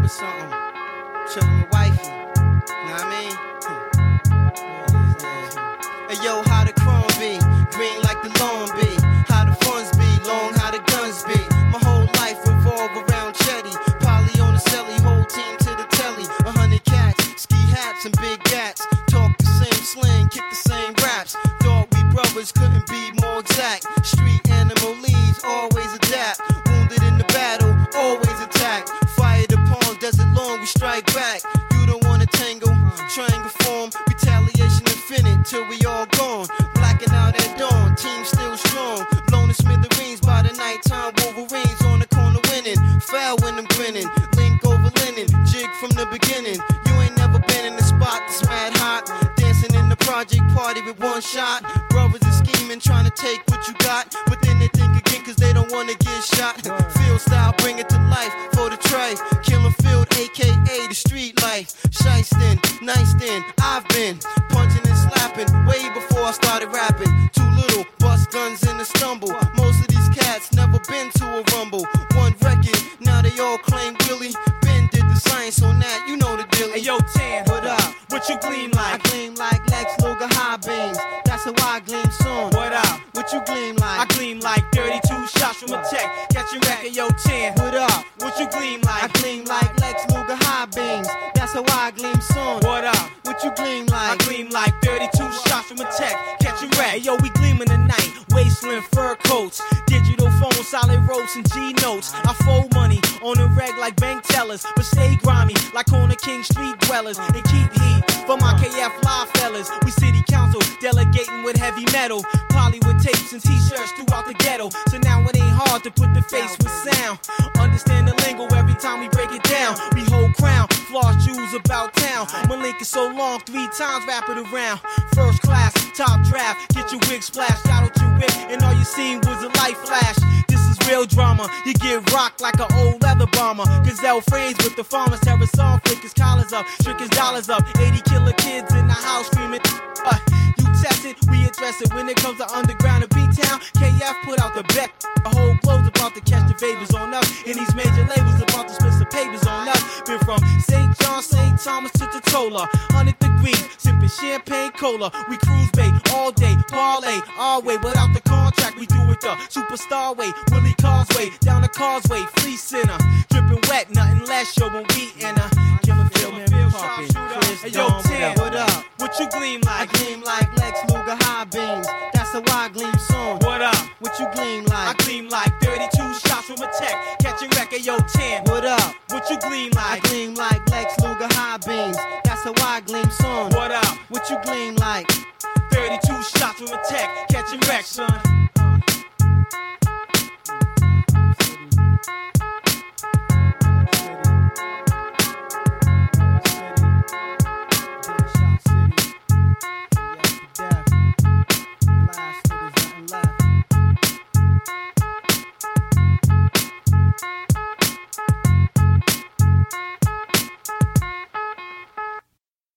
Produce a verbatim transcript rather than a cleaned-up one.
or something. Chillin' with wifey. Know what I mean? Hey yo, how the chrome be? Green like the lawn be. How the funds be? Long how the guns be. My whole life revolve around Chetty. Polly on the celly, whole team to the telly. A hundred cats, ski hats and big gats. Talk the same slang, kick the same raps. Thought we brothers couldn't be more exact. Street animal leads, always adapt. Wounded in the battle, always attack. Fire the palm, desert long, we strike back. You don't wanna tangle, triangle form. Retaliation infinite till we all gone. Blacking out at dawn, team still strong. Blown to smithereens by the nighttime. Wolverines on the corner winning. Foul when I'm grinning. Link over linen, jig from the beginning. You ain't never been in the spot that's mad hot. Dancing in the project party with one shot. Brothers are scheming, trying to take what you got. But then they think again cause they don't wanna get shot. Field style, bring it to life for the tray. Killing field, aka the street life. Shyston, nice then, I've been punching and slapping way before I started rapping. Too little, bust guns in the stumble. Most of these cats never been to a rumble. One record, now they all claim Willie. Ben did the science on that, you know the deal. Hey yo, Tan, what up? What you gleam I like? gleam like Lex Luger high beams. That's how I gleam soon. What up? What you gleam like? I gleam like thirty-two shots from a tech. Catch your record, yo, Tan. What up? What you gleam I like? gleam like Lex Luger high beams. That's how I gleam soon. What up? What you gleam I like? gleam like thirty-two shots from a tech. Catch your record, yo, we gleam in the night. Wasteland fur coats, digital phone, solid ropes and G notes. I fold money on the reg like bank tellers, but stay grimy like Corner King street dwellers and keep heat for my K F live fellas. We city council delegating with heavy metal, poly with tapes and t-shirts throughout the ghetto. So now it ain't hard to put the face with sound. Understand the lingo every time we break it down. We hold crown, floss jewels about town. My link is so long, three times wrap it around. First class, top draft, get your wig splashed out with your whip, and all you seen was a light flash. This is real drama, you get rocked like an old leather bomber. Gazelle frames with the farmers, terror song, flick his collars up, trick his dollars up. eighty killer kids in the house screaming, uh, you test it, we address it. When it comes to underground and B-Town, K F put out the bet. The whole globe's about to catch the babies on us, and these major labels about to split some papers on us. Been from Saint John, Saint Thomas to Totola, one hundred degrees, sipping champagne cola. We cruise bay all day, parlay our way. Without the contract, we do it the superstar way. Willie Causeway, down the causeway, free center. Dripping wet, nothing less, yo, when we enter. Killing field, man, we poppin'. Hey, yo, Tan, What up? what you gleam I like? gleam like Lex Luger high beams. That's how I gleam soon. What up? What you gleam I like? gleam like thirty-two shots from a tech. Catch your record, yo, Tan. What up? What you gleam I like? gleam like Lex Luger high beams. That's how I gleam soon. What up? What you gleam like? thirty-two shots from a tech. Catch your wreck, son.